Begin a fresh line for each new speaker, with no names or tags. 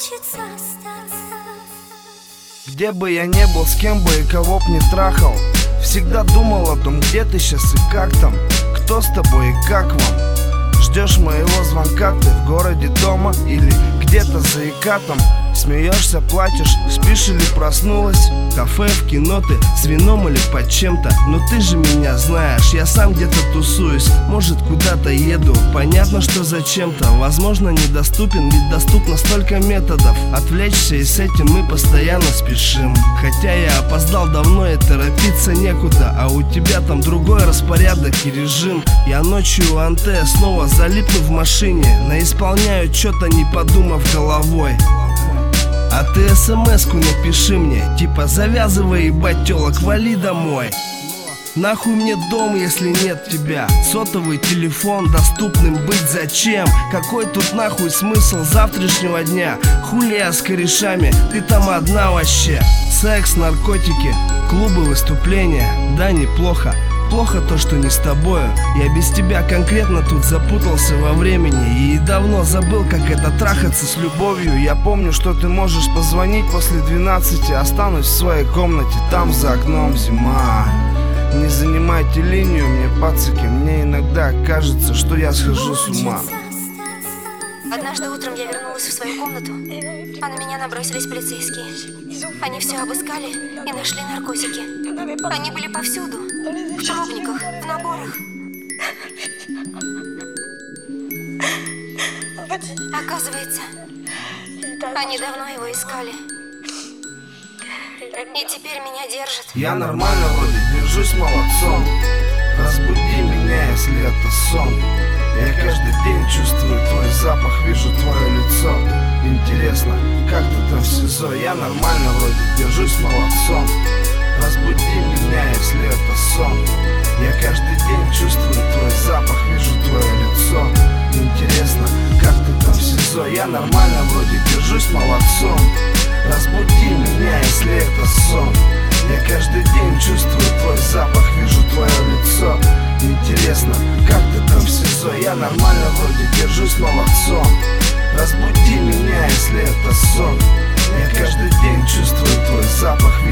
хочется остаться.
Где бы я не был, с кем бы и кого б не трахал, всегда думал о том, где ты сейчас и как там, кто с тобой и как вам. Ждешь моего звонка, ты в городе дома или где-то за Икатом. Смеешься, плачешь, спишь или проснулась. В кафе, в кино ты с вином или под чем-то. Но ты же меня знаешь, я сам где-то тусуюсь. Может, куда-то еду, понятно, что зачем-то. Возможно, недоступен, ведь доступно столько методов отвлечься, и с этим мы постоянно спешим. Хотя я опоздал давно и торопиться некуда, а у тебя там другой распорядок и режим. Я ночью у Анте снова залипну в машине, наисполняю что-то, не подумав головой. А ты смс-ку напиши мне, типа завязывай, ебать, тёлок, вали домой. Нахуй мне дом, если нет тебя? Сотовый телефон доступным быть зачем? Какой тут нахуй смысл завтрашнего дня? Хули я с корешами, ты там одна вообще. Секс, наркотики, клубы, выступления, да неплохо. Плохо то, что не с тобою. Я без тебя конкретно тут запутался во времени и давно забыл, как это трахаться с любовью. Я помню, что ты можешь позвонить после 12. Останусь в своей комнате, там за окном зима. Не занимайте линию мне, пацаки, мне иногда кажется, что я схожу с ума.
Однажды утром я вернулась в свою комнату, а на меня набросились полицейские. Они все обыскали и нашли наркотики. Они были повсюду, в пробниках, в наборах. Оказывается, они давно его искали. И теперь меня держат.
Я нормально вроде, держусь молодцом. Разбуди меня, если это сон. Я каждый день чувствую твой запах, вижу твое лицо. Интересно, как ты там в СИЗО? Я нормально вроде, держусь молодцом. Разбуди меня, если это сон. Я каждый день чувствую твой запах, вижу твое лицо. Интересно, как ты там в СИЗО? Я нормально вроде, держусь молодцом. Разбуди меня, если это сон. Я каждый день чувствую твой запах, вижу твое лицо. Интересно, как ты там в СИЗО? Я нормально вроде, держусь молодцом. Разбуди меня, если это сон. Я каждый день чувствую твой запах,